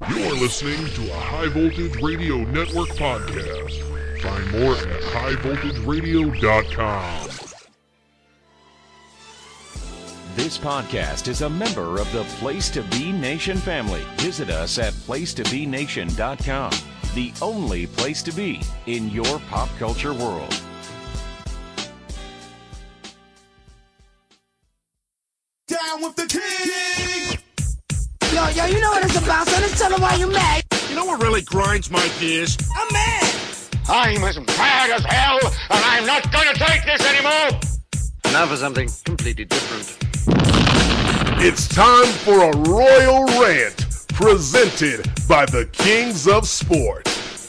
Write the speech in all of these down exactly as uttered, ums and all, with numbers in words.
You're listening to a High Voltage Radio Network podcast. Find more at high voltage radio dot com. This podcast is a member of the Place to Be Nation family. Visit us at place to be nation dot com, the only place to be in your pop culture world. Down with the king! Yo, yo, you know what it's about, so let's tell them why you're mad. You know what really grinds my gears? I'm mad! I'm as mad as hell, and I'm not gonna take this anymore! Now for something completely different. It's time for a Royal Rant, presented by the Kings of Sport.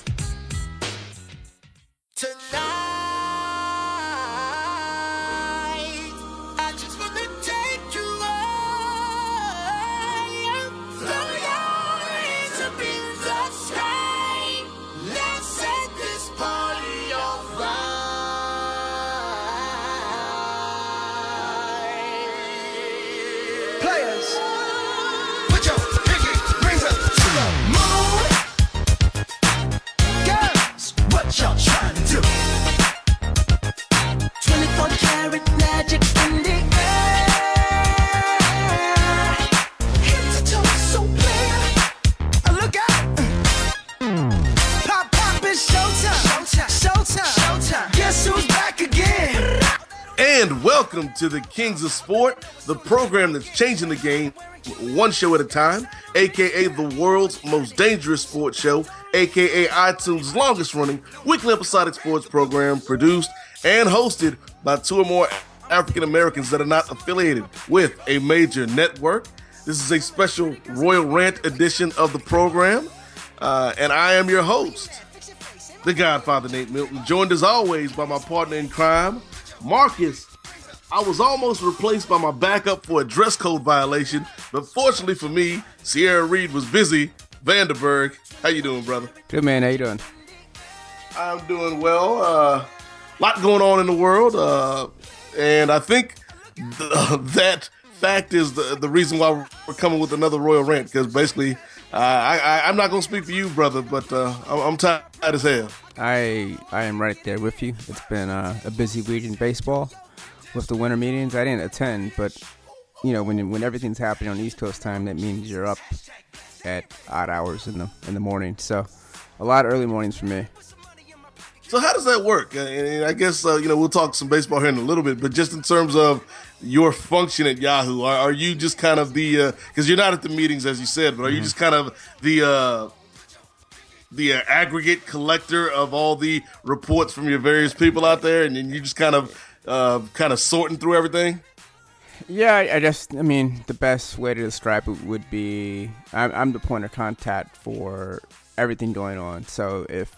And welcome to the Kings of Sport, the program that's changing the game one show at a time, aka the world's most dangerous sports show, aka iTunes' longest running weekly episodic sports program, produced and hosted by two or more African Americans that are not affiliated with a major network. This is a special Royal Rant edition of the program, uh, and I am your host, the Godfather Nate Milton, joined as always by my partner in crime, Marcus. I was almost replaced by my backup for a dress code violation, but fortunately for me, Sierra Reed was busy. Vanderberg, how you doing, brother? Good, man. How you doing? I'm doing well. A uh, lot going on in the world, uh, and I think th- uh, that fact is the, the reason why we're coming with another Royal Rant, because basically, uh, I, I, I'm not going to speak for you, brother, but uh, I'm, I'm tired as hell. I I am right there with you. It's been uh, a busy week in baseball with the winter meetings. I didn't attend, but you know, when when everything's happening on East Coast time, that means you're up at odd hours in the in the morning. So a lot of early mornings for me. So how does that work? And I guess uh, you know, we'll talk some baseball here in a little bit, but just in terms of your function at Yahoo, are, are you just kind of the because uh, you're not at the meetings as you said, but are mm-hmm. you just kind of the uh, the uh, aggregate collector of all the reports from your various people out there, and then you just kind of uh, kind of sorting through everything? Yeah, I, I just, I mean, the best way to describe it would be I'm, I'm the point of contact for everything going on. So if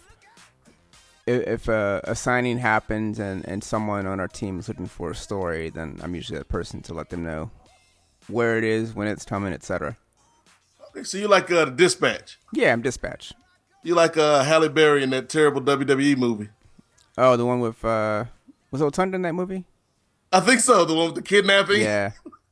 if a, a signing happens and, and someone on our team is looking for a story, then I'm usually that person to let them know where it is, when it's coming, et cetera. Okay, so you like uh, the dispatch? Yeah, I'm dispatch. You like uh, Halle Berry in that terrible W W E movie? Oh, the one with uh, was Otunda in that movie? I think so. The one with the kidnapping. Yeah.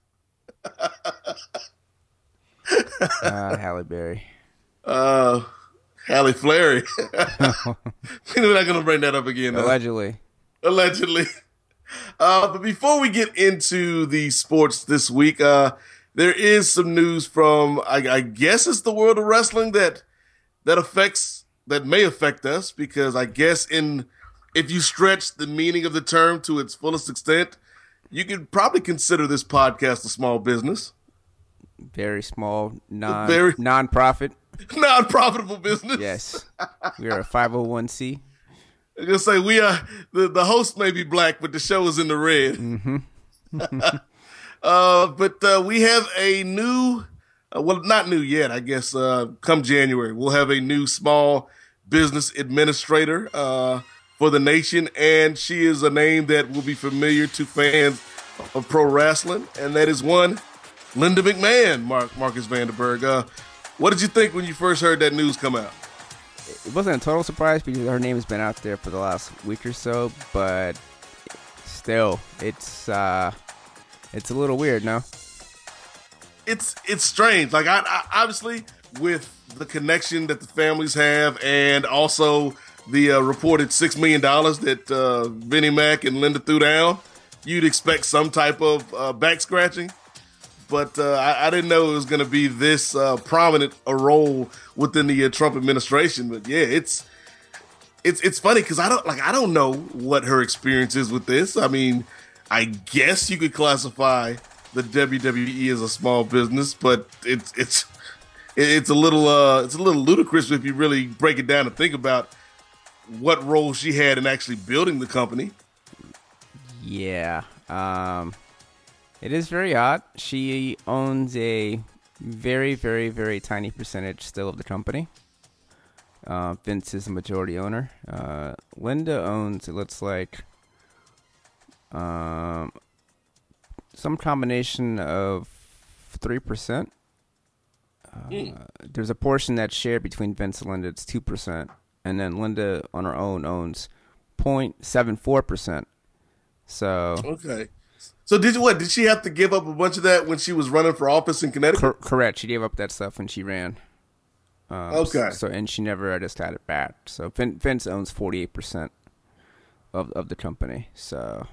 uh, Halle Berry. Uh, Halle Flary. We're not gonna bring that up again. Though. Allegedly. Allegedly. Uh, but before we get into the sports this week, uh, there is some news from I, I guess it's the world of wrestling that. That affects, that may affect us, because I guess in, if you stretch the meaning of the term to its fullest extent, you could probably consider this podcast a small business. Very small, non, Very, non-profit. Non-profitable business. Yes. We are a five oh one c. I was going to say, we are, the, the host may be black, but the show is in the red. Mm-hmm. uh, but uh, we have a new... Uh, well, not new yet, I guess. Uh, come January, we'll have a new small business administrator uh, for the nation, and she is a name that will be familiar to fans of pro wrestling, and that is one Linda McMahon, Mark, Marcus Vanderberg. Uh, what did you think when you first heard that news come out? It wasn't a total surprise because her name has been out there for the last week or so, but still, it's uh, it's a little weird, no? It's it's strange. Like I, I obviously with the connection that the families have, and also the uh, reported six million dollars that uh, Vinnie Mac and Linda threw down, you'd expect some type of uh, back scratching. But uh, I, I didn't know it was going to be this uh, prominent a role within the uh, Trump administration. But yeah, it's it's it's funny because I don't like I don't know what her experience is with this. I mean, I guess you could classify the W W E as a small business, but it's it's it's a little uh, it's a little ludicrous if you really break it down and think about what role she had in actually building the company. Yeah. Um, it is very odd. She owns a very, very, very tiny percentage still of the company. Uh, Vince is the majority owner. Uh, Linda owns, it looks like, um, some combination of three percent. Uh, mm. There's a portion that's shared between Vince and Linda. It's two percent. And then Linda on her own owns zero point seven four percent. So okay. So did you what? Did she have to give up a bunch of that when she was running for office in Connecticut? Cor- correct. She gave up that stuff when she ran. Um, okay. So and she never just had it back. So Vin- Vince owns forty-eight percent of of the company. So,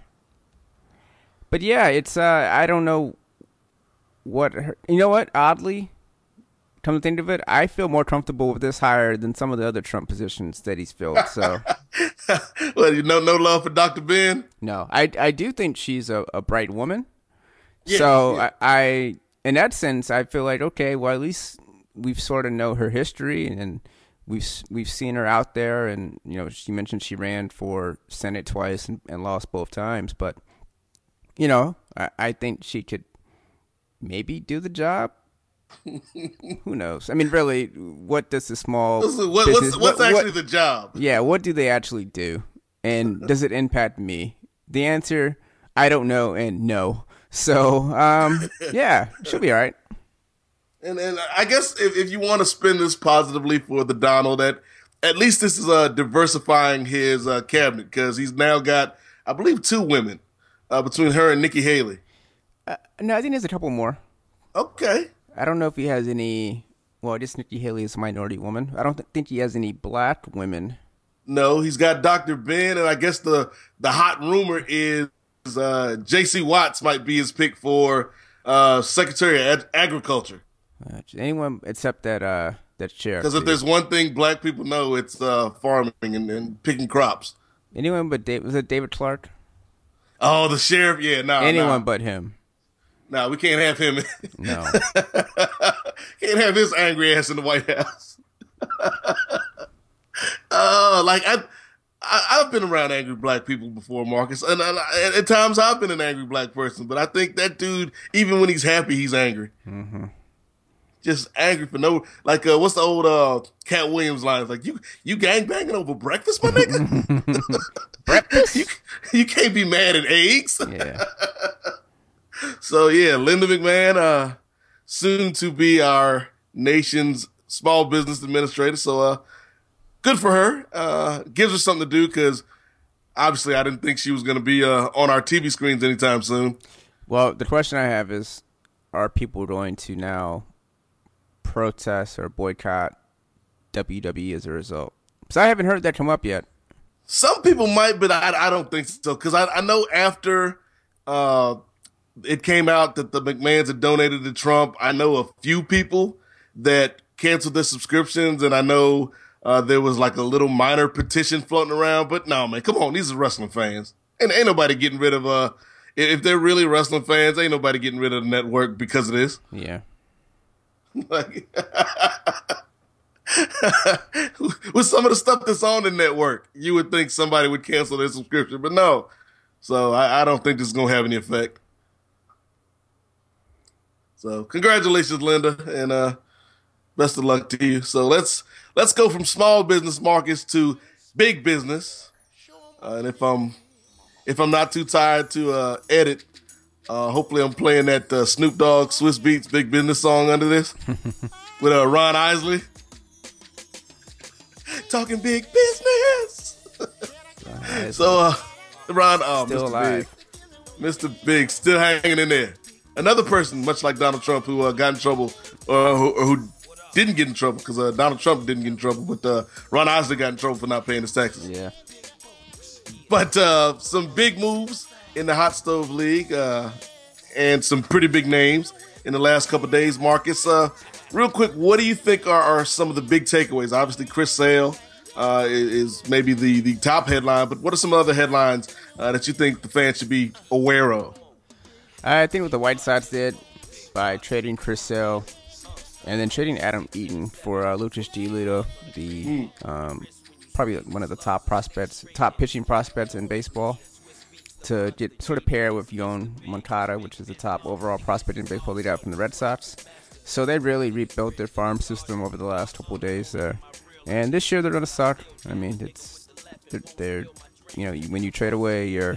but yeah, it's uh, I don't know what her, you know what oddly. Come to think of it, I feel more comfortable with this hire than some of the other Trump positions that he's filled. So, well, you know, no love for Doctor Ben. No, I, I do think she's a, a bright woman. Yeah, so yeah. I, I, in that sense, I feel like okay, well, at least we've sort of know her history and we've we've seen her out there. And you know, she mentioned she ran for Senate twice and, and lost both times. But you know, I, I think she could maybe do the job. Who knows? I mean, really, what does the small what, business, what's, what's what, actually what, the job? Yeah, what do they actually do? And does it impact me? The answer, I don't know and no. So, um, yeah, she'll be all right. And and I guess if, if you want to spin this positively for the Donald, that at least this is uh, diversifying his uh, cabinet because he's now got, I believe, two women uh, between her and Nikki Haley. Uh, no, I think there's a couple more. Okay. I don't know if he has any. Well, I guess Nikki Haley is a minority woman. I don't th- think he has any black women. No, he's got Doctor Ben, and I guess the the hot rumor is uh, J C Watts might be his pick for uh, Secretary of Ag- Agriculture. Uh, anyone except that uh, that sheriff. Because if there's one thing black people know, it's uh, farming and, and picking crops. Anyone but Dave, was it David Clark? Oh, the sheriff. Yeah, no. Nah, anyone nah. but him. No, we can't have him. No. Can't have his angry ass in the White House. uh, like, I, I, I've been around angry black people before, Marcus. And, and, and at times I've been an angry black person. But I think that dude, even when he's happy, he's angry. Mm-hmm. Just angry for no... Like, uh, what's the old uh, Cat Williams line? It's like, you you gangbanging over breakfast, my nigga? Breakfast? You, you can't be mad at eggs. Yeah. So, yeah, Linda McMahon, uh, soon to be our nation's small business administrator. So, uh, good for her. Uh, gives her something to do because obviously I didn't think she was going to be uh, on our T V screens anytime soon. Well, the question I have is, are people going to now protest or boycott W W E as a result? Because I haven't heard that come up yet. Some people might, but I, I don't think so. Because I, I know after... Uh, it came out that the McMahons had donated to Trump. I know a few people that canceled their subscriptions, and I know uh, there was like a little minor petition floating around. But no, man, come on, these are wrestling fans, and ain't nobody getting rid of. Uh, if they're really wrestling fans, ain't nobody getting rid of the network because of this. Yeah. Like, with some of the stuff that's on the network, you would think somebody would cancel their subscription, but no. So I, I don't think this is gonna have any effect. So congratulations, Linda, and uh, best of luck to you. So let's let's go from small business, Marcus, to big business. Uh, and if I'm if I'm not too tired to uh, edit, uh, hopefully I'm playing that uh, Snoop Dogg Swiss Beats Big Business song under this with uh, Ron Isley. Talking big business. So uh, Ron, oh, still Mister alive. Big, Mister Big, still hanging in there. Another person, much like Donald Trump, who uh, got in trouble or who, or who didn't get in trouble because uh, Donald Trump didn't get in trouble, but uh, Ron Isley got in trouble for not paying his taxes. Yeah. But uh, some big moves in the Hot Stove League uh, and some pretty big names in the last couple of days. Marcus, uh, real quick, what do you think are, are some of the big takeaways? Obviously, Chris Sale uh, is maybe the, the top headline, but what are some other headlines uh, that you think the fans should be aware of? I think what the White Sox did by trading Chris Sale and then trading Adam Eaton for uh, Lucas Giolito, the mm. um, probably one of the top prospects, top pitching prospects in baseball, to get sort of pair with Yoan Moncada, which is the top overall prospect in baseball lead out from the Red Sox. So they really rebuilt their farm system over the last couple of days there. And this year they're going to suck. I mean, it's they're, they're you know, when you trade away your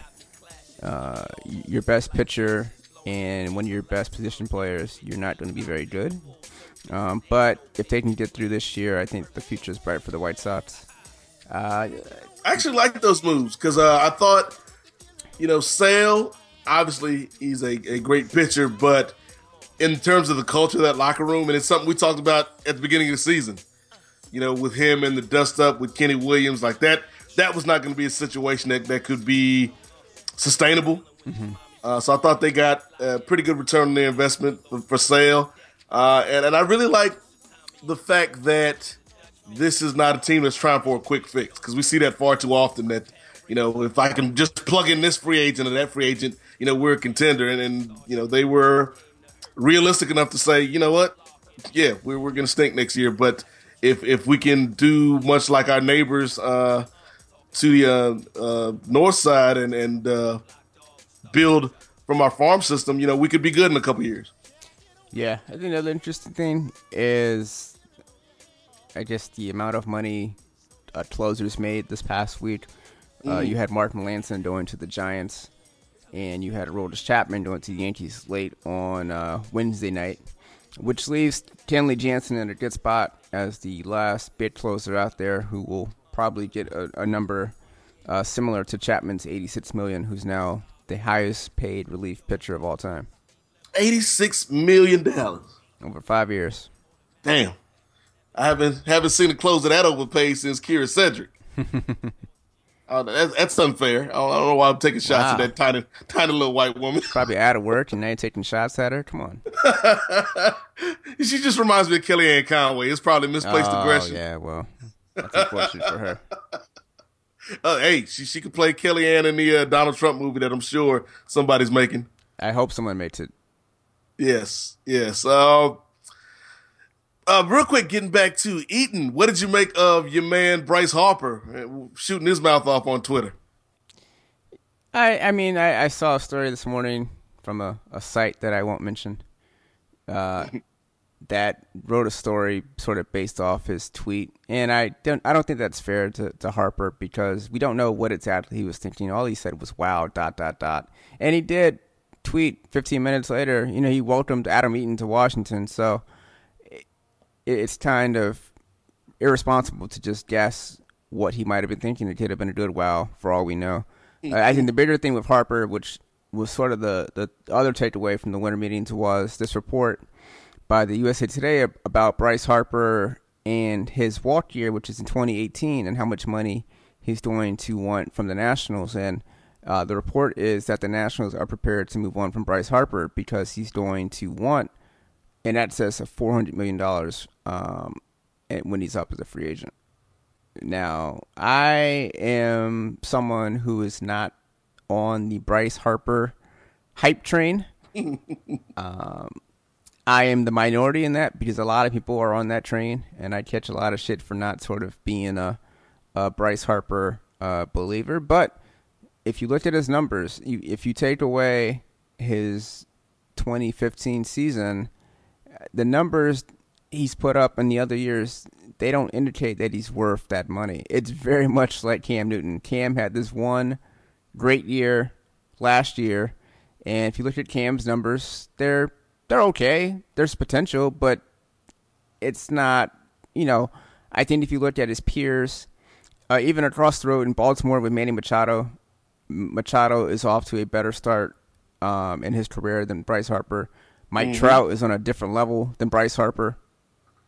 uh, your best pitcher and one of your best position players, you're not going to be very good. Um, but if they can get through this year, I think the future is bright for the White Sox. Uh, I actually like those moves because uh, I thought, you know, Sale, obviously he's a, a great pitcher, but in terms of the culture of that locker room, and it's something we talked about at the beginning of the season, you know, with him and the dust up with Kenny Williams, like that, that was not going to be a situation that, that could be sustainable. Mm-hmm. Uh, so I thought they got a pretty good return on their investment for, for Sale. Uh, and, and I really like the fact that this is not a team that's trying for a quick fix, because we see that far too often that, you know, if I can just plug in this free agent or that free agent, you know, we're a contender. And, and you know, they were realistic enough to say, you know what, yeah, we're, we're going to stink next year. But if if we can do much like our neighbors uh, to the uh, uh, north side and, and uh, build from our farm system, you know, we could be good in a couple years. Yeah, I think another interesting thing is, I guess, the amount of money uh, closers made this past week. Uh, mm. You had Mark Melancon going to the Giants, and you had Aroldis Chapman going to the Yankees late on uh, Wednesday night, which leaves Kenley Jansen in a good spot as the last bid closer out there, who will probably get a, a number uh, similar to Chapman's eighty-six million dollars, who's now the highest paid relief pitcher of all time. eighty-six million dollars over five years. Damn, I haven't haven't seen a closer that overpaid since Kira Cedric. Oh, that's, that's unfair. I don't, I don't know why I'm taking shots wow. at that tiny, tiny little white woman. Probably out of work and now you're taking shots at her. Come on. She just reminds me of Kellyanne Conway. It's probably misplaced oh, aggression. Oh yeah, well, that's unfortunate for her. Uh, hey, she she could play Kellyanne in the uh, Donald Trump movie that I'm sure somebody's making. I hope someone makes it. Yes, yes. Uh, uh, real quick, getting back to Eaton, what did you make of your man Bryce Harper shooting his mouth off on Twitter? I I mean, I, I saw a story this morning from a, a site that I won't mention uh, that wrote a story sort of based off his tweet, and I don't I don't think that's fair to, to Harper because we don't know what exactly he was thinking. All he said was "wow" dot dot dot, and he did tweet fifteen minutes later, you know, he welcomed Adam Eaton to Washington. So it, it's kind of irresponsible to just guess what he might have been thinking. It could have been a good wow for all we know. Mm-hmm. Uh, I think the bigger thing with Harper, which was sort of the, the other takeaway from the winter meetings, was this report by the U S A Today about Bryce Harper and his walk year, which is in twenty eighteen, and how much money he's going to want from the Nationals. And Uh, the report is that the Nationals are prepared to move on from Bryce Harper because he's going to want in excess of four hundred million dollars um, when he's up as a free agent. Now, I am someone who is not on the Bryce Harper hype train. um, I am the minority in that because a lot of people are on that train, and I catch a lot of shit for not sort of being a, a Bryce Harper uh, believer. But if you look at his numbers, you, if you take away his twenty fifteen season, the numbers he's put up in the other years, they don't indicate that he's worth that money. It's very much like Cam Newton. Cam had this one great year last year, and if you look at Cam's numbers, they're they're okay. There's potential, but it's not, you know, I think if you look at his peers, uh, even across the road in Baltimore with Manny Machado, Machado is off to a better start um, in his career than Bryce Harper. Mike mm-hmm. Trout is on a different level than Bryce Harper.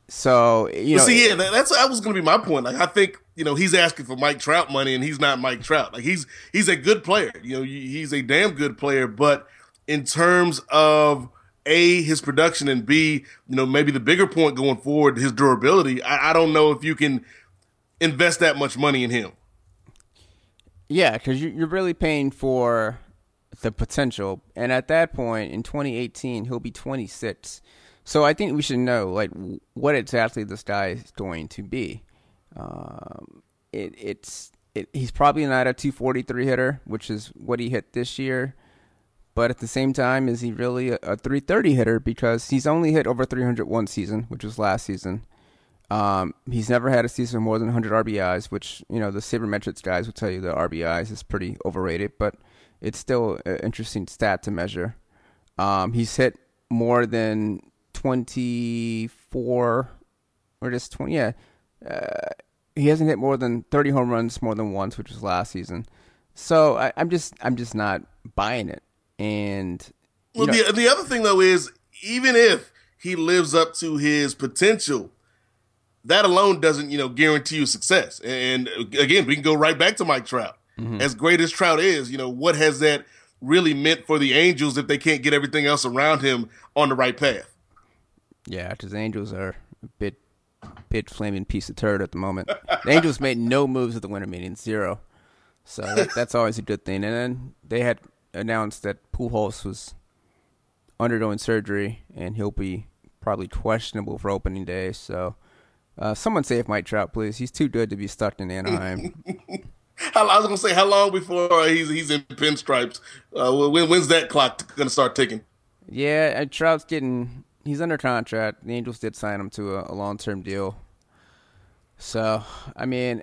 So you but know, see, yeah, that, that's that was going to be my point. Like, I think you know he's asking for Mike Trout money, and he's not Mike Trout. Like, he's he's a good player. You know, he's a damn good player. But in terms of A, his production, and B, you know, maybe the bigger point going forward, his durability. I, I don't know if you can invest that much money in him. Yeah, because you're really paying for the potential, and at that point in twenty eighteen, he'll be twenty-six. So I think we should know like what exactly this guy is going to be. Um, it, it's it, he's probably not a two forty-three hitter, which is what he hit this year. But at the same time, is he really a, a three thirty hitter? Because he's only hit over three hundred one season, which was last season. Um, he's never had a season with more than one hundred R B Is, which, you know, the sabermetrics guys will tell you the R B Is is pretty overrated, but it's still an interesting stat to measure. Um, he's hit more than twenty-four or just twenty, yeah. Uh, he hasn't hit more than thirty home runs more than once, which was last season. So I, I'm just, I'm just not buying it. And well, the the other thing though is even if he lives up to his potential, that alone doesn't you know guarantee you success. And again, we can go right back to Mike Trout. Mm-hmm. As great as Trout is, you know what has that really meant for the Angels if they can't get everything else around him on the right path? Yeah, because the Angels are a bit, bit flaming piece of turd at the moment. The Angels made no moves at the winter meeting, zero. So that, that's always a good thing. And then they had announced that Pujols was undergoing surgery, and he'll be probably questionable for opening day. So uh, someone save Mike Trout, please. He's too good to be stuck in Anaheim. I was going to say, how long before he's he's in pinstripes? Uh, when, when's that clock going to start ticking? Yeah, Trout's getting... He's under contract. The Angels did sign him to a, a long-term deal. So, I mean,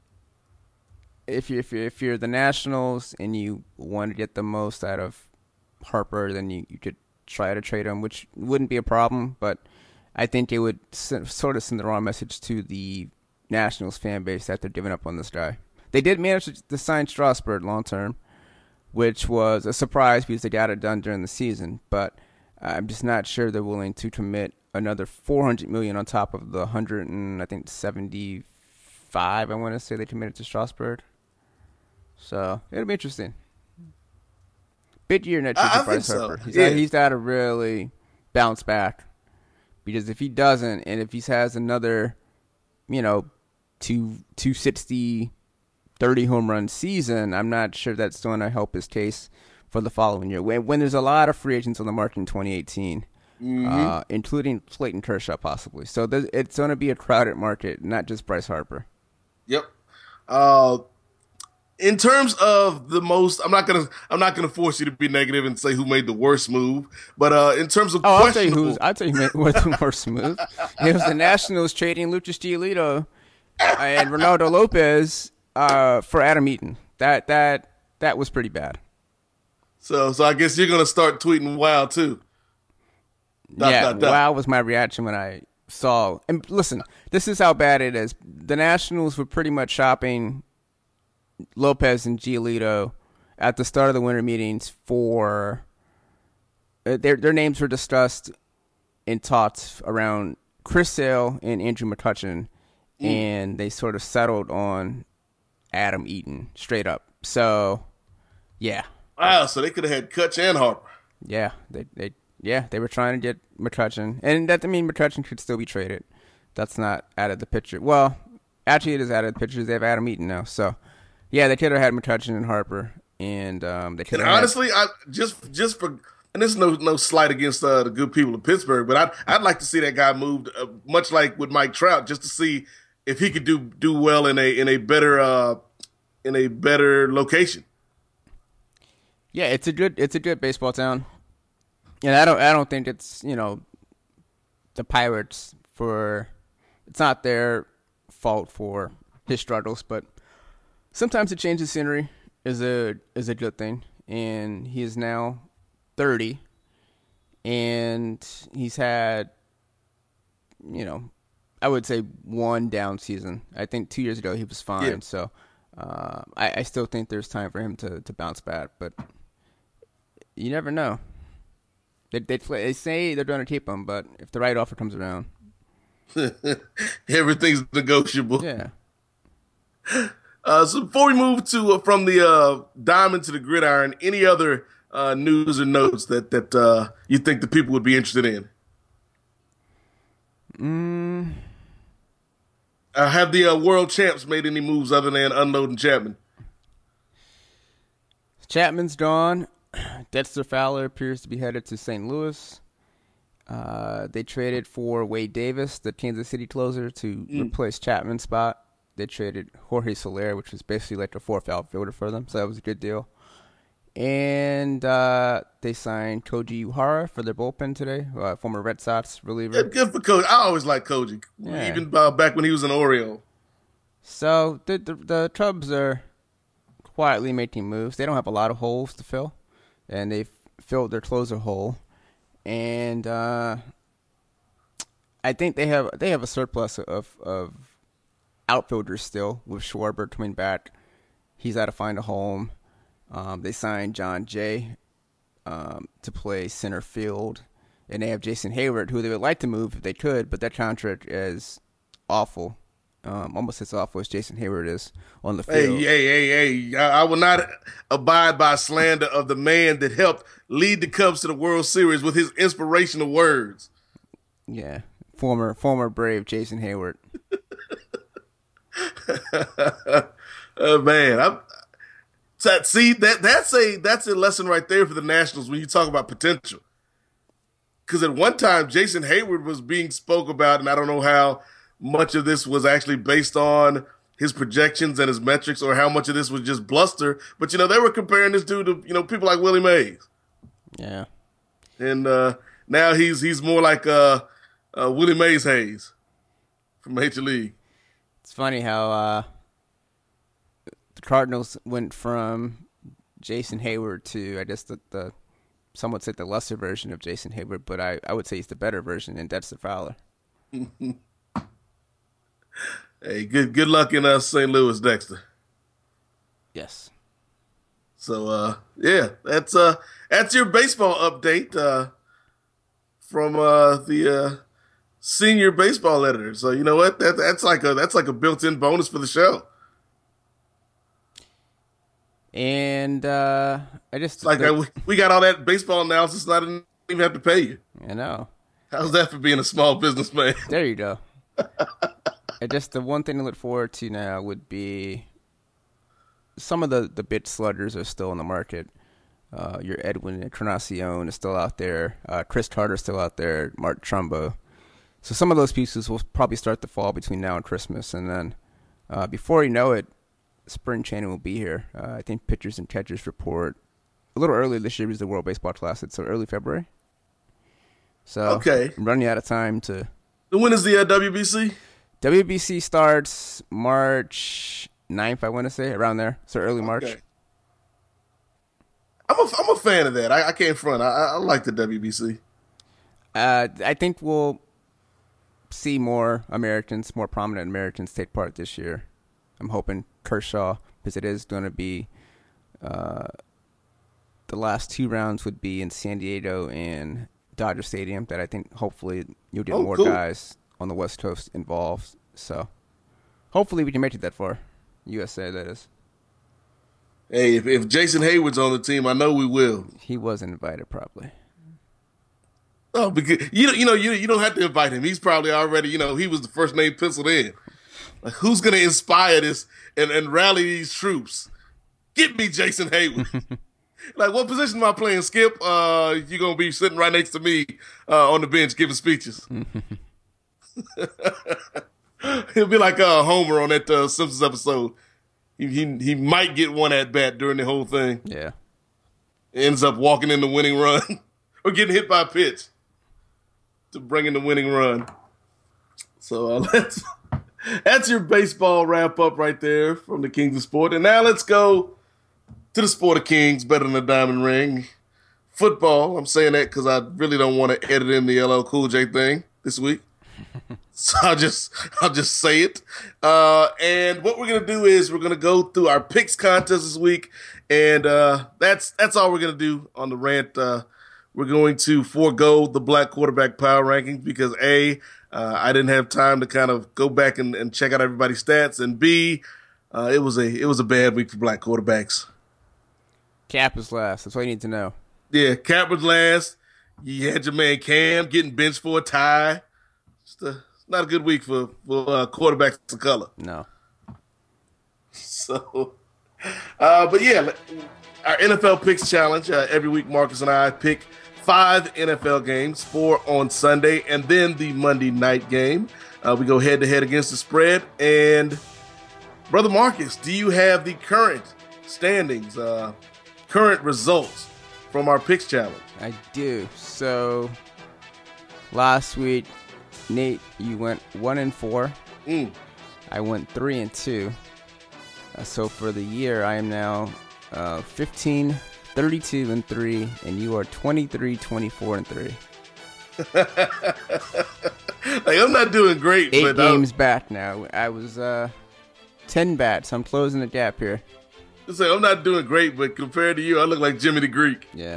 if you if you if you're the Nationals and you want to get the most out of Harper, then you, you could try to trade him, which wouldn't be a problem. But I think it would send, sort of send the wrong message to the Nationals fan base that they're giving up on this guy. They did manage to sign Strasburg long-term, which was a surprise because they got it done during the season, but I'm just not sure they're willing to commit another four hundred million dollars on top of the one hundred and I think seventy-five. I want to say they committed to Strasburg. So it'll be interesting. Big year next year for Bryce Harper. So. He's, yeah. he's got to really bounce back, because if he doesn't, and if he has another, you know, two two sixty, thirty home run season, I'm not sure that's going to help his case for the following year, when, when there's a lot of free agents on the market in twenty eighteen, mm-hmm. uh, including Clayton Kershaw possibly. So it's going to be a crowded market, not just Bryce Harper. Yep. Uh, in terms of the most, I'm not gonna, I'm not gonna force you to be negative and say who made the worst move, but uh, in terms of, oh, I'll tell you who's, I'll tell you who made the worst move. It was the Nationals trading Lucas Giolito and Ronaldo Lopez uh, for Adam Eaton. That that that was pretty bad. So, so I guess you're gonna start tweeting "wow" too. Dot, yeah, dot, dot. Wow was my reaction when I saw. And listen, this is how bad it is. The Nationals were pretty much shopping Lopez and Giolito at the start of the winter meetings for uh, their their names were discussed and talked around Chris Sale and Andrew McCutchen, mm. and they sort of settled on Adam Eaton straight up. So, yeah. Wow, so they could have had Kutch and Harper. Yeah, they they yeah they were trying to get McCutchen, and that I mean McCutchen could still be traded. That's not out of the picture. Well, actually, it is out of the picture. They have Adam Eaton now, so yeah, they could have had McCutchen and Harper, and um, they could. And honestly, had... I just just for and this is no no slight against uh, the good people of Pittsburgh, but I'd I'd like to see that guy moved, uh, much like with Mike Trout, just to see if he could do do well in a in a better uh, in a better location. Yeah, it's a good it's a good baseball town, and I don't I don't think it's you know the Pirates for it's not their fault for his struggles, but sometimes a change of scenery is a is a good thing, and he is now thirty, and he's had you know I would say one down season. I think two years ago he was fine, yeah. so uh, I, I still think there's time for him to, to bounce back, but. You never know. They they, they say they're going to keep him, but if the right offer comes around. Everything's negotiable. Yeah. Uh, so before we move to uh, from the uh, diamond to the gridiron, any other uh, news or notes that that uh, you think the people would be interested in? Mm. Uh, have the uh, world champs made any moves other than unloading Chapman? Chapman's gone. Dexter Fowler appears to be headed to Saint Louis. Uh, they traded for Wade Davis, the Kansas City closer, to mm. replace Chapman's spot. They traded Jorge Soler, which was basically like a fourth outfielder for them, so that was a good deal. And uh, they signed Koji Uehara for their bullpen today, uh, former Red Sox reliever. Yeah, good for Koji. I always liked Koji, yeah. even uh, back when he was an Oriole. So the, the the Cubs are quietly making moves. They don't have a lot of holes to fill, and they've filled their closer hole. And uh, I think they have they have a surplus of of outfielders still, with Schwarber coming back. He's got to find a home. Um, they signed John Jay um, to play center field, and they have Jason Hayward, who they would like to move if they could, but that contract is awful, um, almost as awful as Jason Hayward is on the field. Hey, hey, hey, hey! I, I will not abide by slander of the man that helped lead the Cubs to the World Series with his inspirational words. Yeah, former former Brave Jason Hayward. Oh man, I'm. See, that that's a that's a lesson right there for the Nationals when you talk about potential. Because at one time, Jason Hayward was being spoke about, and I don't know how much of this was actually based on his projections and his metrics, or how much of this was just bluster. But you know, they were comparing this dude to you know people like Willie Mays. Yeah, and uh, now he's he's more like uh, uh, Willie Mays Hayes from Major League. It's funny how. Uh... Cardinals went from Jason Hayward to, I guess, the, the some would say the lesser version of Jason Hayward, but I, I would say he's the better version, and that's the Fowler. Hey, good good luck in uh, Saint Louis, Dexter. Yes. So, uh, yeah, that's uh, that's your baseball update uh, from uh, the uh, senior baseball editor. So, you know what? That that's like a that's like a built-in bonus for the show. And uh, I just it's like the, I, we got all that baseball analysis, and I didn't even have to pay you. I know. How's that for being a small businessman? There you go. I just the one thing to look forward to now would be some of the, the bit sluggers are still in the market. Uh, your Edwin Encarnacion is still out there. Uh, Chris Carter is still out there. Mark Trumbo. So some of those pieces will probably start to fall between now and Christmas, and then uh, before you know it, spring training will be here. Uh, I think pitchers and catchers report a little earlier this year was the World Baseball Classic, so early February. So okay, I'm running out of time to. When is the uh, W B C? W B C starts March ninth, I want to say, around there. So early March. Okay. I'm a I'm a fan of that. I, I can't front. I, I like the W B C. Uh, I think we'll see more Americans, more prominent Americans, take part this year. I'm hoping Kershaw, because it is going to be uh, the last two rounds would be in San Diego and Dodger Stadium. That I think hopefully you'll get oh, more cool. guys on the West Coast involved. So hopefully we can make it that far. U S A, that is. Hey, if, if Jason Hayward's on the team, I know we will. He was invited, probably. Oh, because you know, you know, you you don't have to invite him. He's probably already, you know, he was the first name penciled in. Like, who's going to inspire this and, and rally these troops? Get me Jason Hayward. Like, what position am I playing, Skip? Uh, you're going to be sitting right next to me uh, on the bench giving speeches. He'll be like uh, Homer on that uh, Simpsons episode. He, he he might get one at bat during the whole thing. Yeah. Ends up walking in the winning run or getting hit by a pitch to bring in the winning run. So uh, let's... That's your baseball wrap-up right there from the Kings of Sport. And now let's go to the sport of kings, better than a diamond ring. Football. I'm saying that because I really don't want to edit in the L L Cool J thing this week. So I'll just I'll just say it. Uh, and what we're going to do is we're going to go through our picks contest this week. And uh, that's that's all we're going to do on the rant uh, we're going to forego the black quarterback power rankings because A, uh, I didn't have time to kind of go back and, and check out everybody's stats, and B, uh, it was a it was a bad week for black quarterbacks. Cap was last. That's all you need to know. Yeah, Cap was last. You had your man Cam getting benched for a tie. It's, a, it's not a good week for, for uh, quarterbacks of color. No. So, uh, but yeah, our N F L Picks Challenge. Uh, every week, Marcus and I pick five N F L games, four on Sunday, and then the Monday night game. Uh, we go head-to-head against the spread. And, Brother Marcus, do you have the current standings, uh, current results from our Picks Challenge? I do. So, last week, Nate, you went one and four. Mm. I went three and two. Uh, so, for the year, I am now uh, fifteen, thirty-two and three, and you are twenty-three, twenty-four and three. Like, I'm not doing great. Eight but games I'm, back now. I was uh, ten bad, so I'm closing the gap here. Say, I'm not doing great, but compared to you, I look like Jimmy the Greek. Yeah.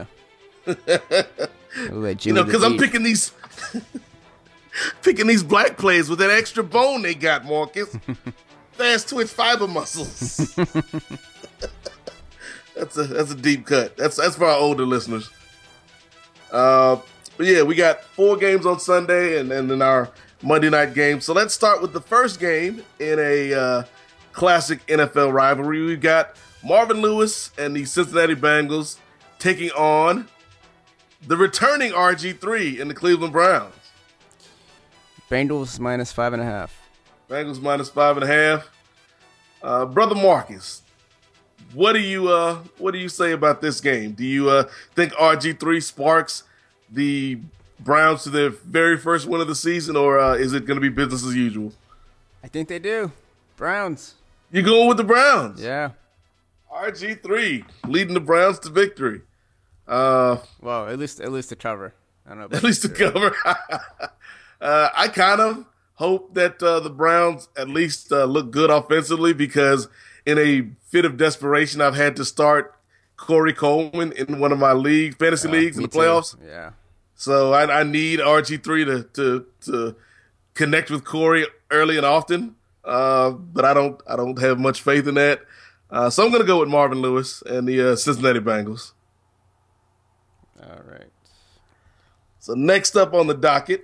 Like you know, because I'm picking these, picking these black players with that extra bone they got, Marcus. Fast twitch fiber muscles. That's a that's a deep cut. That's that's for our older listeners. Uh, but yeah, we got four games on Sunday and, and then our Monday night game. So let's start with the first game in a uh, classic N F L rivalry. We've got Marvin Lewis and the Cincinnati Bengals taking on the returning R G three in the Cleveland Browns. Bengals minus five and a half. Bengals minus five and a half. Uh, Brother Marcus, what do you uh, what do you say about this game? Do you uh, think R G three sparks the Browns to their very first win of the season, or uh, is it going to be business as usual? I think they do. Browns. You going with the Browns? Yeah. R G three leading the Browns to victory. Uh, well, at least at least to cover. I don't know. At least to cover. uh, I kind of hope that uh, the Browns at least uh, look good offensively because in a fit of desperation, I've had to start Corey Coleman in one of my league fantasy uh, leagues in the playoffs. Too. Yeah. So I, I need R G three to, to to connect with Corey early and often, uh, but I don't I don't have much faith in that. Uh, so I'm going to go with Marvin Lewis and the uh, Cincinnati Bengals. All right. So next up on the docket,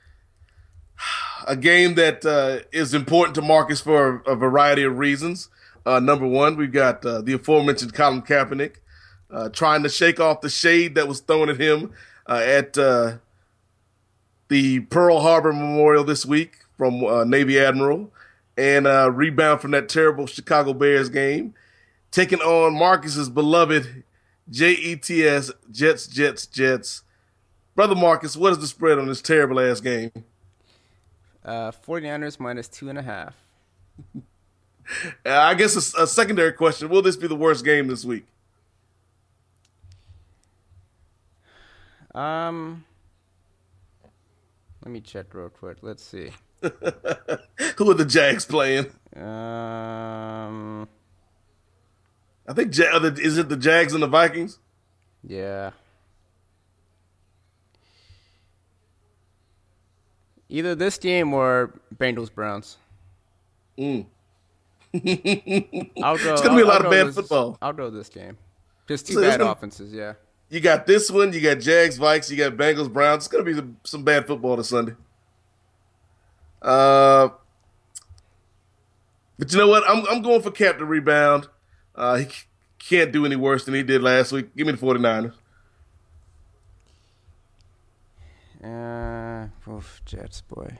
a game that uh, is important to Marcus for a, a variety of reasons. Uh, number one, we've got uh, the aforementioned Colin Kaepernick uh, trying to shake off the shade that was thrown at him uh, at uh, the Pearl Harbor Memorial this week from uh, Navy Admiral and uh, rebound from that terrible Chicago Bears game, taking on Marcus's beloved J E T S, Jets, Jets, Jets. Brother Marcus, what is the spread on this terrible-ass game? Uh, 49ers minus two and a half. uh, I guess a, a secondary question, will this be the worst game this week? Um, let me check real quick. Let's see. Who are the Jags playing? Um, I think ja- is it the Jags and the Vikings? Yeah. Either this game or Bengals Browns. Mm. I'll go, it's gonna I'll, be a lot I'll of bad this, football. I'll go this game. Just two so bad gonna, offenses, yeah. You got this one. You got Jags, Vikes. You got Bengals, Browns. It's gonna be some, some bad football this Sunday. Uh, but you know what? I'm I'm going for Cap to rebound. Uh, he can't do any worse than he did last week. Give me the 49ers. Uh, oof, Jets, boy.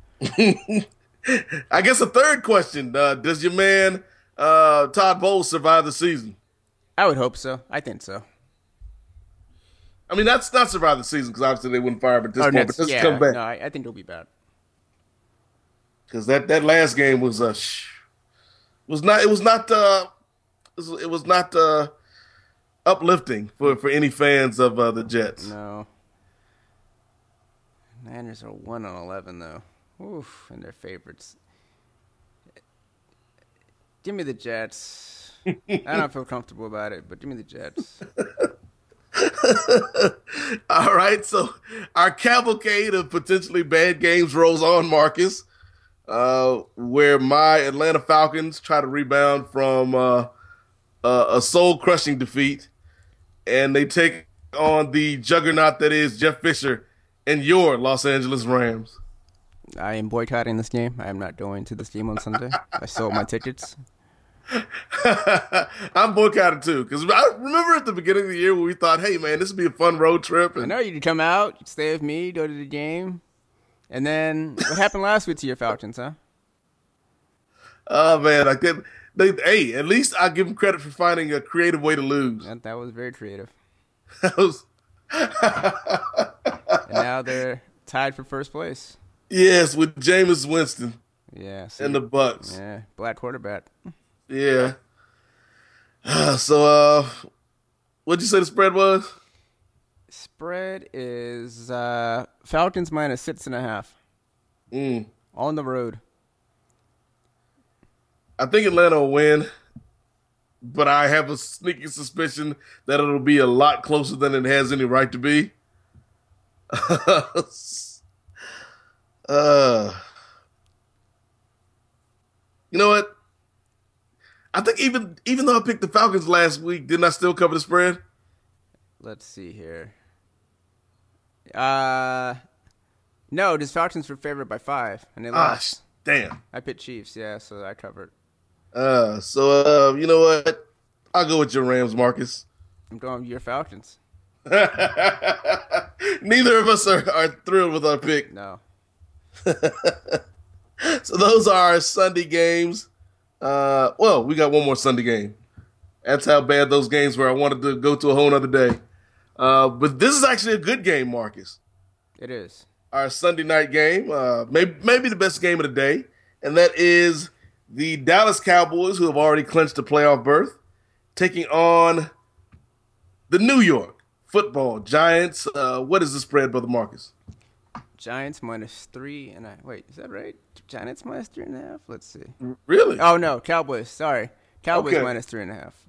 I guess a third question: uh, does your man uh, Todd Bowles survive the season? I would hope so. I think so. I mean, that's not survive the season because obviously they wouldn't fire him at this oh, point. But just yeah, come back. No, I, I think he'll be bad. Because that, that last game was uh, sh- was not it was not uh, it was, it was not uh, uplifting for, for any fans of uh, the Jets. No. Niners are one on eleven though. Oof, and they're favorites. Give me the Jets. I don't feel comfortable about it, but give me the Jets. All right, so our cavalcade of potentially bad games rolls on, Marcus, uh, where my Atlanta Falcons try to rebound from uh, uh, a soul-crushing defeat, and they take on the juggernaut that is Jeff Fisher and your Los Angeles Rams. I am boycotting this game. I am not going to this game on Sunday. I sold my tickets. I'm boycotting too, because I remember at the beginning of the year when we thought, hey man, this would be a fun road trip. And I know you'd come out, stay with me, go to the game. And then what happened last week to your Falcons, huh? Oh man, I could they hey, at least I give them credit for finding a creative way to lose. That, that was very creative. That was And now they're tied for first place. Yes, with Jameis Winston. Yeah. See, and the Bucks. Yeah, black quarterback. Yeah. So, uh, what'd you say the spread was? Spread is uh, Falcons minus six and a half. Mm. On the road. I think Atlanta will win, but I have a sneaky suspicion that it'll be a lot closer than it has any right to be. uh, you know what? I think even even though I picked the Falcons last week, didn't I still cover the spread? Let's see here. Uh, no, the Falcons were favored by five, and they lost. Ah, damn. I picked Chiefs, yeah, so I covered. Uh, so uh, you know what? I'll go with your Rams, Marcus. I'm going with your Falcons. Neither of us are, are thrilled with our pick. No. So those are our Sunday games. Uh, well, we got one more Sunday game. That's how bad those games were. I wanted to go to a whole other day. Uh, but this is actually a good game, Marcus. It is. Our Sunday night game, uh, maybe, maybe the best game of the day, and that is the Dallas Cowboys, who have already clinched a playoff berth, taking on the New York Football Giants. Uh, what is the spread, Brother Marcus? Giants minus three and a wait, is that right? Giants minus three and a half? Let's see. Really? Oh no, Cowboys. Sorry, Cowboys Okay. minus three and a half.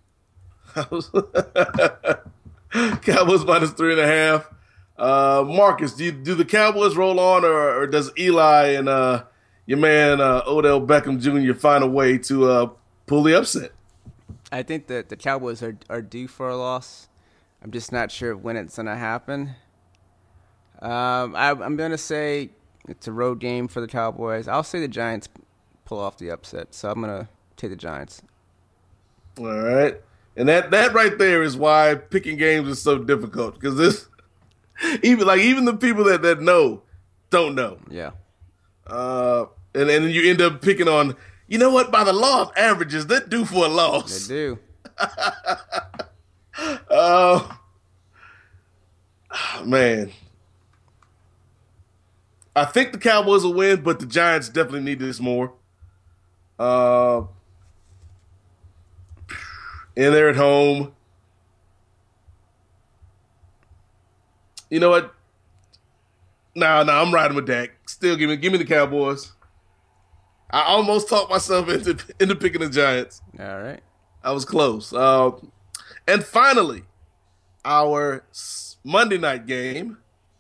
Cowboys minus three and a half. Uh, Marcus, do you, do the Cowboys roll on, or, or does Eli and uh, your man uh, Odell Beckham Junior find a way to uh, pull the upset? I think that the Cowboys are are due for a loss. I'm just not sure when it's gonna happen. Um, I, I'm gonna say it's a road game for the Cowboys. I'll say the Giants pull off the upset, so I'm gonna take the Giants. All right, and that that right there is why picking games is so difficult, because this even like even the people that, that know don't know. Yeah. Uh, and and you end up picking on, you know what? By the law of averages, they're due for a loss. They do. uh, man. I think the Cowboys will win, but the Giants definitely need this more. Uh, and they're at home. You know what? Nah, nah, I'm riding with Dak. Still, give me, give me the Cowboys. I almost talked myself into into picking the Giants. All right. I was close. Uh, and finally, our Monday night game.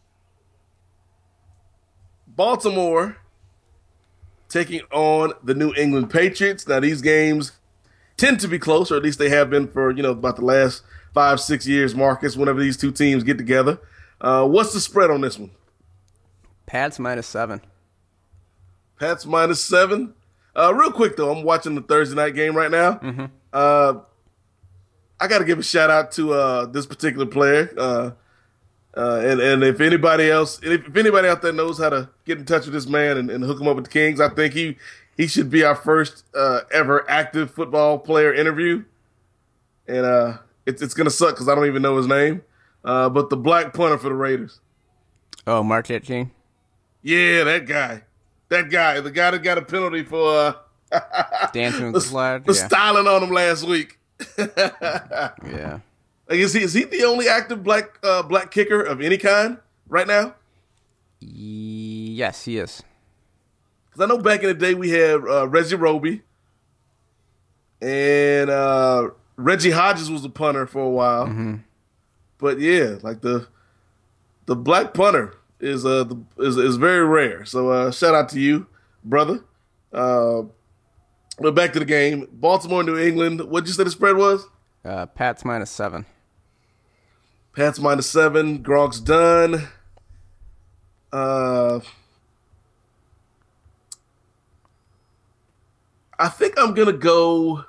Baltimore taking on the New England Patriots. Now, these games tend to be close, or at least they have been for, you know, about the last five, six years, Marcus, whenever these two teams get together. Uh, what's the spread on this one? Pats minus seven. Pats minus seven. Uh, real quick, though, I'm watching the Thursday night game right now. Mm-hmm. Uh, I got to give a shout out to uh, this particular player. Uh, uh, and, and if anybody else, if, if anybody out there knows how to get in touch with this man and, and hook him up with the Kings, I think he, he should be our first uh, ever active football player interview. And uh, it's it's going to suck because I don't even know his name. Uh, but the black punter for the Raiders. Oh, Marquette King? Yeah, that guy. That guy. The guy that got a penalty for uh, dancing with the, the slide. the Yeah. styling on him last week. Yeah. Like, is he is he the only active black uh, black kicker of any kind right now? Yes, he is. Because I know back in the day we had uh, Reggie Roby, and uh, Reggie Hodges was a punter for a while. Mm-hmm. but yeah, like the the black punter is uh the, is is very rare. So uh, shout out to you, brother. Uh, but back to the game. Baltimore, New England. What'd you say the spread was? Uh, Pats minus seven. Pats minus seven. Gronk's done. Uh, I think I'm gonna go.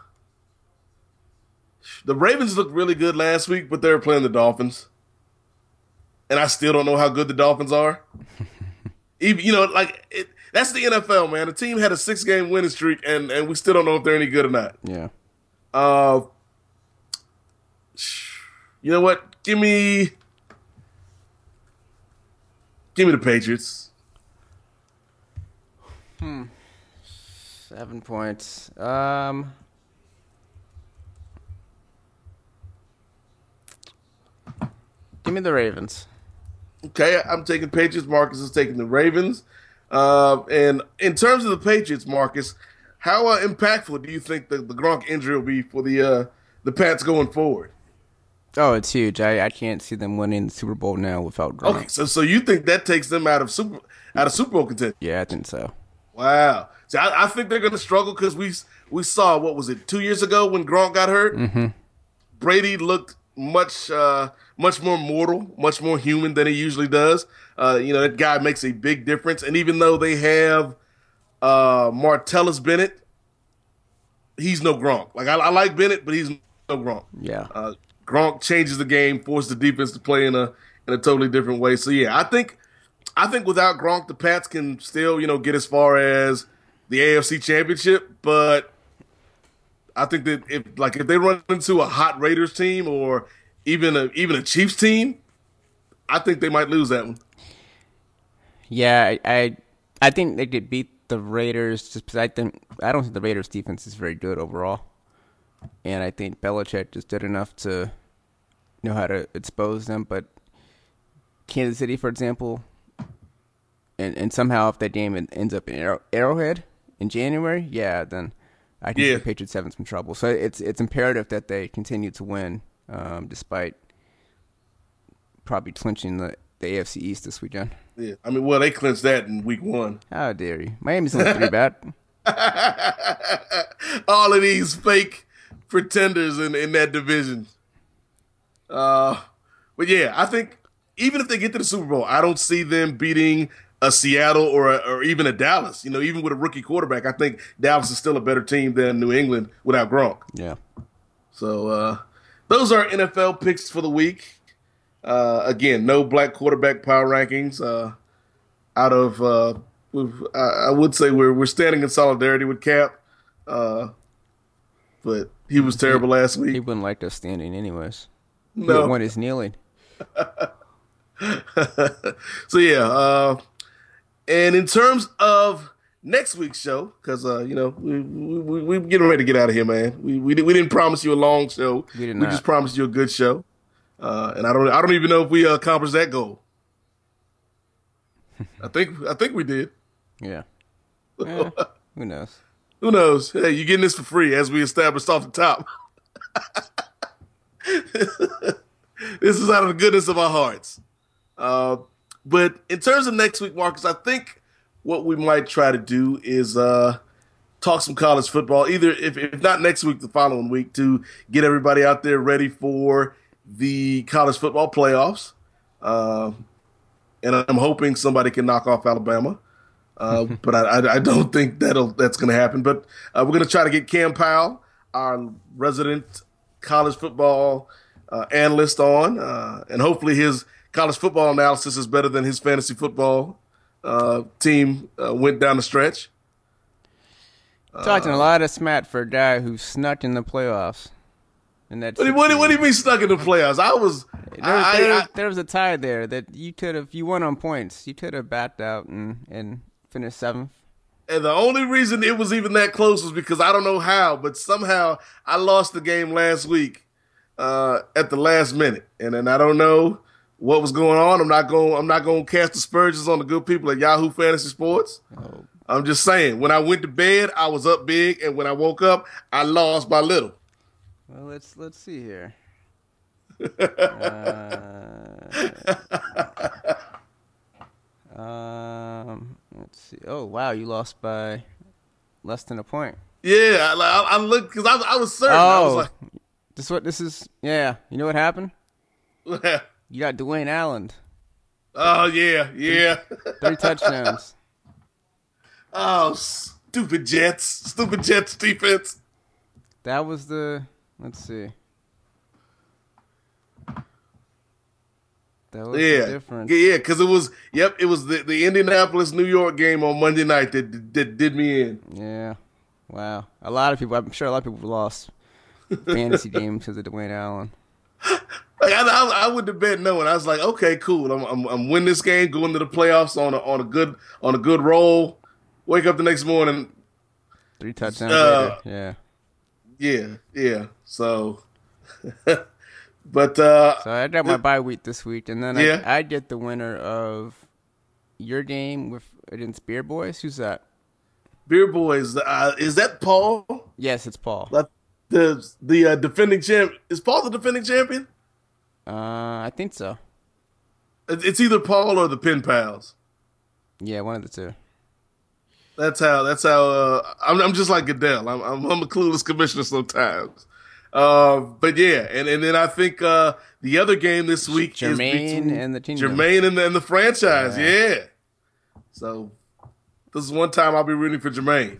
The Ravens looked really good last week, but they were playing the Dolphins, and I still don't know how good the Dolphins are. Even you know, like it, that's the N F L, man. The team had a six-game winning streak, and and we still don't know if they're any good or not. Yeah. Uh, you know what? Give me, give me the Patriots. Hmm. Seven points. Um. Give me the Ravens. Okay, I'm taking Patriots. Marcus is taking the Ravens. Uh, and in terms of the Patriots, Marcus, how uh, impactful do you think the, the Gronk injury will be for the uh, the Pats going forward? Oh, it's huge. I, I can't see them winning the Super Bowl now without Gronk. Okay, so so you think that takes them out of Super out of Super Bowl contention? Yeah, I think so. Wow. See, I, I think they're going to struggle because we we saw what was it two years ago when Gronk got hurt. Mm-hmm. Brady looked much uh, much more mortal, much more human than he usually does. Uh, you know, that guy makes a big difference. And even though they have uh, Martellus Bennett, he's no Gronk. Like I, I like Bennett, but he's no Gronk. Yeah. Uh, Gronk changes the game, forces the defense to play in a in a totally different way. So yeah, I think I think without Gronk, the Pats can still you know get as far as the A F C Championship, but I think that if like if they run into a hot Raiders team or even a even a Chiefs team, I think they might lose that one. Yeah, I I, I think they could beat the Raiders just because I think I don't think the Raiders defense is very good overall, and I think Belichick just did enough to know how to expose them. But Kansas City, for example, and and somehow if that game ends up in Arrow, Arrowhead in January, yeah, then I can yeah. see the Patriots having some trouble. So it's it's imperative that they continue to win, um, despite probably clinching the, the A F C East this weekend. Yeah, I mean, well, they clinched that in week one. How dare you? Miami's only three bad. All of these fake pretenders in, in that division. Uh, but yeah, I think even if they get to the Super Bowl, I don't see them beating a Seattle or a, or even a Dallas. You know, even with a rookie quarterback, I think Dallas is still a better team than New England without Gronk. Yeah. So uh, those are N F L picks for the week. Uh, again, no black quarterback power rankings. Uh, out of, uh, I, I would say we're we're standing in solidarity with Cap, uh, but he was terrible he, last week. He wouldn't like us standing anyways. No, one is kneeling. So yeah, uh, and in terms of next week's show, because uh, you know we we we getting ready to get out of here, man. We we we didn't promise you a long show. We did We not. just promised you a good show. Uh, and I don't, I don't even know if we uh, accomplished that goal. I think, I think we did. Yeah. Eh, who knows? Who knows? Hey, you're getting this for free, as we established off the top. This is out of the goodness of our hearts. Uh, but in terms of next week, Marcus, I think what we might try to do is uh, talk some college football. Either if, if not next week, the following week, to get everybody out there ready for the college football playoffs, uh, and I'm hoping somebody can knock off Alabama, uh, but I, I, I don't think that'll that's going to happen. But uh, we're going to try to get Cam Powell, our resident college football uh, analyst, on, uh, and hopefully his college football analysis is better than his fantasy football uh, team uh, went down the stretch. Talking uh, a lot of smack for a guy who snuck in the playoffs. And that's what, do, what, do, what do you mean stuck in the playoffs? I was there, I, there, I, there was a tie there that you could have you won on points. You could have backed out and, and finished seventh. And the only reason it was even that close was because I don't know how, but somehow I lost the game last week uh, at the last minute, and then I don't know what was going on. I'm not going. I'm not going to cast aspersions on the good people at Yahoo Fantasy Sports. Oh. I'm just saying, when I went to bed, I was up big, and when I woke up, I lost by little. Well, let's let's see here. uh, um, let's see. Oh wow, you lost by less than a point. Yeah, I, I, I looked because I, I was certain. Oh, I was like, this what this is? Yeah, you know what happened? what happened? You got Dwayne Allen. Oh yeah, yeah. Three, three touchdowns. Oh, stupid Jets, stupid Jets defense. That was the. Let's see. That was yeah, the difference. Yeah, because it was. Yep, it was the, the Indianapolis New York game on Monday night that, that did me in. Yeah, wow. A lot of people. I'm sure a lot of people lost fantasy games because of Dwayne Allen. Like I, I, I wouldn't have bet no, and I was like, okay, cool. I'm, I'm, I'm winning this game, going to the playoffs on a, on a good, on a good roll. Wake up the next morning, three touchdowns uh, later. Yeah, yeah, yeah. So, but uh, so I got my bye week this week, and then yeah. I, I get the winner of your game with against Beer Boys. Who's that? Beer Boys. Uh, is that Paul? Yes, it's Paul. The the, the uh, defending champ. Is Paul the defending champion? Uh, I think so. It's either Paul or the Pen Pals. Yeah, one of the two. That's how. That's how. Uh, I'm, I'm just like Goodell. I'm, I'm, I'm a clueless commissioner sometimes. Uh, but yeah, and, and then I think uh, the other game this week Jermaine is between and the Kingdom. Jermaine and the, and the franchise. Yeah. yeah. So this is one time I'll be rooting for Jermaine.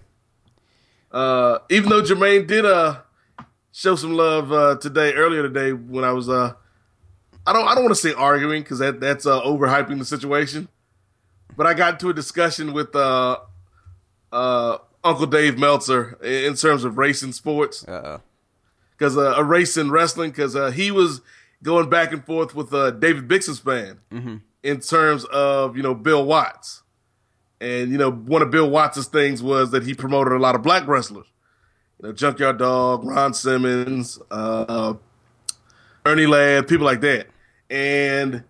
Uh, even though Jermaine did uh show some love uh, today, earlier today when I was uh. I don't. I don't want to say arguing because that that's uh, overhyping the situation. But I got into a discussion with uh, uh, Uncle Dave Meltzer in terms of racing sports. Uh-oh. Because uh, a race in wrestling, because uh, he was going back and forth with uh, David Bixenspan mm-hmm. in terms of you know Bill Watts, and you know one of Bill Watts' things was that he promoted a lot of black wrestlers, you know Junkyard Dog, Ron Simmons. Uh, Ernie Ladd, people like that. And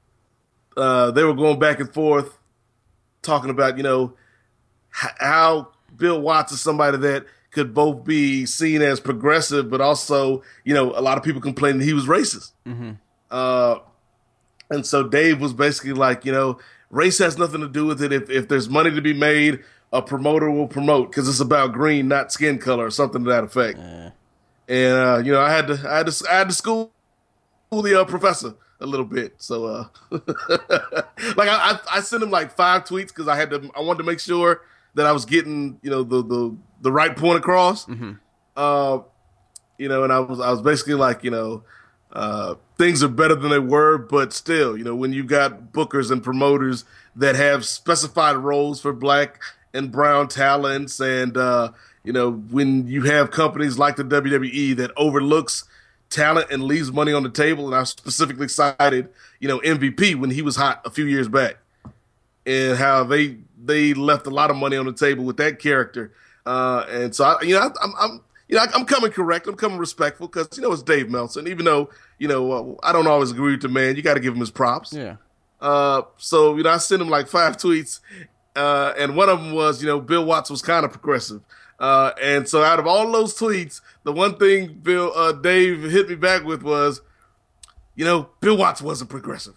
uh, they were going back and forth talking about, you know, h- how Bill Watts is somebody that could both be seen as progressive, but also, you know, a lot of people complaining he was racist. Mm-hmm. Uh, and so Dave was basically like, you know, race has nothing to do with it. If, if there's money to be made, a promoter will promote because it's about green, not skin color or something to that effect. Uh. And, uh, you know, I had to, I had to, I had to school the uh, professor a little bit. So, uh, like I, I, I sent him like five tweets because I had to, I wanted to make sure that I was getting, you know, the, the, the right point across. Mm-hmm. Uh, you know, and I was, I was basically like, you know, uh, things are better than they were, but still, you know, when you got bookers and promoters that have specified roles for black and brown talents and, uh, you know, when you have companies like the W W E that overlooks talent and leaves money on the table, and I specifically cited, you know, M V P when he was hot a few years back, and how they they left a lot of money on the table with that character, uh, and so I, you know, I, I'm, I'm you know I'm coming correct, I'm coming respectful because you know it's Dave Meltzer, even though you know uh, I don't always agree with the man, you got to give him his props. Yeah. Uh, so you know I sent him like five tweets, uh, and one of them was you know Bill Watts was kind of progressive. Uh, and so out of all those tweets, the one thing Bill, uh, Dave hit me back with was, you know, Bill Watts wasn't progressive.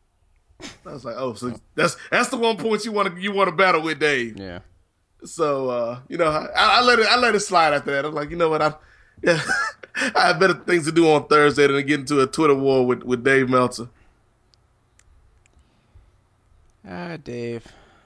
I was like, oh, so that's that's the one point you want to you want to battle with, Dave. Yeah. So uh, you know, I, I let it I let it slide after that. I'm like, you know what, I yeah, I have better things to do on Thursday than to get into a Twitter war with, with Dave Meltzer. Ah, Dave.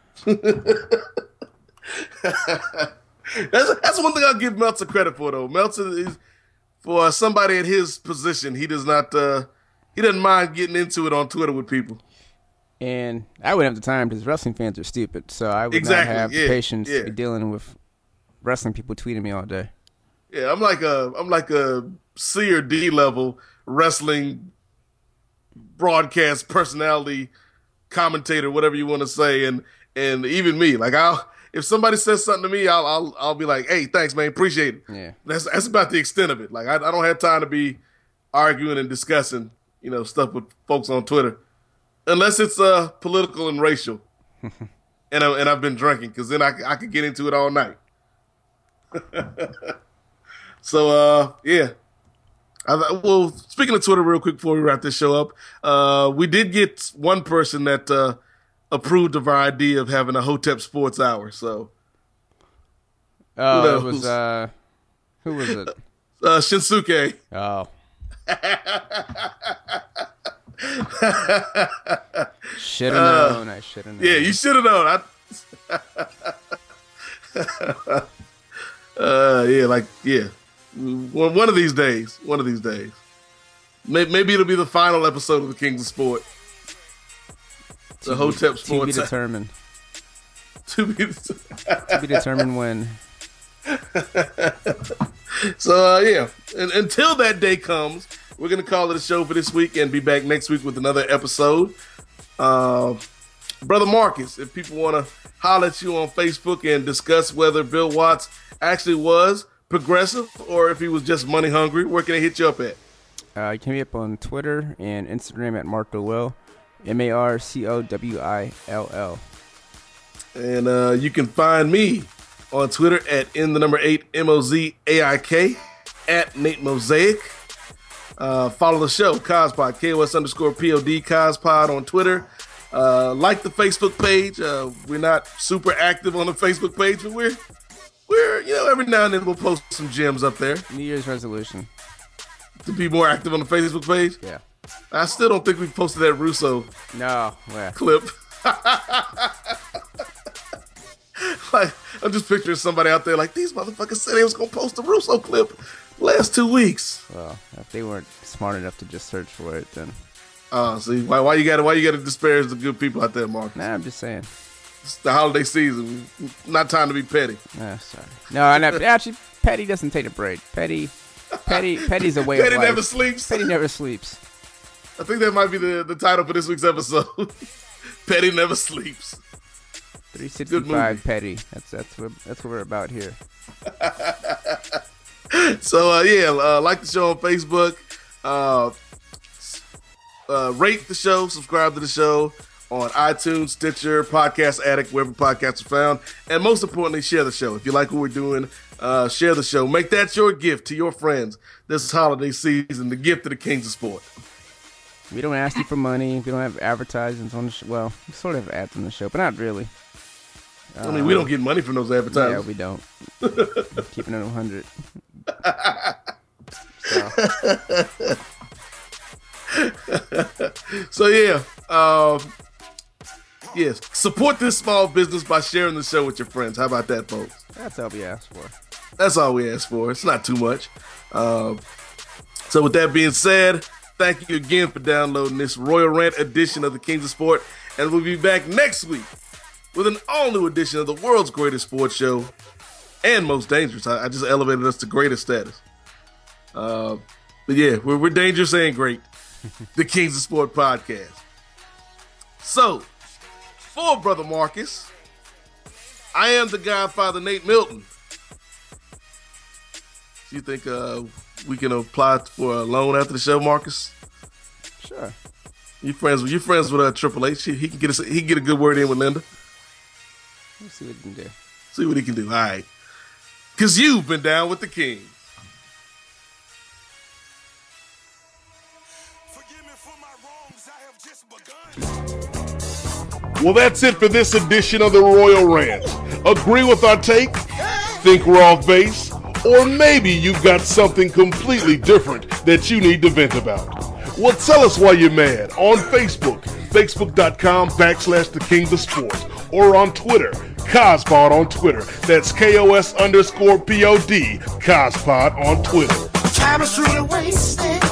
That's that's one thing I'll give Meltzer credit for, though. Meltzer is for somebody at his position. He does not. Uh, he doesn't mind getting into it on Twitter with people. And I wouldn't have the time because wrestling fans are stupid. So I would exactly. not have yeah. the patience yeah. to be dealing with wrestling people tweeting me all day. Yeah, I'm like a I'm like a C or D level wrestling broadcast personality, commentator, whatever you want to say, and and even me, like I'll. If somebody says something to me, I'll I'll I'll be like, "Hey, thanks, man, appreciate it." Yeah, that's that's about the extent of it. Like I, I don't have time to be arguing and discussing, you know, stuff with folks on Twitter, unless it's uh political and racial, and I, and I've been drinking because then I I could get into it all night. So uh yeah, I, well, speaking of Twitter real quick before we wrap this show up, uh, we did get one person that uh, approved of our idea of having a Hotep Sports Hour. So, oh, it was, uh, who was it? Uh, Shinsuke. Oh. Should have uh, known. I should have known. Yeah, you should have known. I, uh, yeah, like, yeah. One, one of these days. One of these days. Maybe it'll be the final episode of the Kings of Sport. The Hotep Sports. To be determined. to be to be determined when. So, uh, yeah. And, until that day comes, we're going to call it a show for this week and be back next week with another episode. Uh, Brother Marcus, if people want to holler at you on Facebook and discuss whether Bill Watts actually was progressive or if he was just money hungry, where can they hit you up at? Uh, you can hit me up on Twitter and Instagram at Marco Will, M A R C O W I L L. And uh, you can find me on Twitter at in the number eight M O Z A I K, at Nate Mosaic. Uh, follow the show, Cospod, K O S underscore P O D, Cospod on Twitter. Uh, like the Facebook page. Uh, we're not super active on the Facebook page, but we're, we're, you know, every now and then we'll post some gems up there. New Year's resolution. To be more active on the Facebook page? Yeah. I still don't think we've posted that Russo no, yeah. clip. Like, I'm just picturing somebody out there like, these motherfuckers said they was going to post a Russo clip last two weeks. Well, if they weren't smart enough to just search for it, then. Oh, uh, see, why, why you got to why you got to disparage the good people out there, Mark? Nah, I'm just saying. It's the holiday season. Not time to be petty. Nah, sorry. No, I never, actually, petty doesn't take a break. Petty, petty, petty's a way petty of life. never sleeps. Petty never sleeps. I think that might be the, the title for this week's episode. Petty never sleeps. three sixty-five petty. That's that's what that's what we're about here. So uh, yeah, uh, like the show on Facebook, uh, uh, rate the show, subscribe to the show on iTunes, Stitcher, Podcast Addict, wherever podcasts are found, and most importantly, share the show. If you like what we're doing, uh, share the show. Make that your gift to your friends this holiday season. The gift of the Kings of Sport. We don't ask you for money. We don't have advertisements on the show. Well, we sort of have ads on the show, but not really. I mean, we don't get money from those advertisements. Yeah, we don't. Keeping it one hundred. So. So, yeah. Um, yes. Support this small business by sharing the show with your friends. How about that, folks? That's all we ask for. That's all we ask for. It's not too much. Um, so, with that being said, thank you again for downloading this Royal Rant edition of the Kings of Sport. And we'll be back next week with an all-new edition of the world's greatest sports show and most dangerous. I, I just elevated us to greatest status. Uh, but yeah, we're, we're dangerous and great. The Kings of Sport podcast. So, for Brother Marcus, I am the Godfather Nate Milton. Do you think uh, we can apply for a loan after the show, Marcus? Sure. You friends with you friends with uh, Triple H? He can get us. He can get a good word in with Linda. Let's see what he can do. See what he can do. All right. Because you've been down with the King. Well, that's it for this edition of the Royal Rant. Agree with our take? Think we're off base? Or maybe you've got something completely different that you need to vent about. Well, tell us why you're mad on Facebook, facebook.com backslash the Kings of Sports, or on Twitter, Cospod on Twitter. That's K O S underscore P O D, Cospod on Twitter. Chemistry wasted.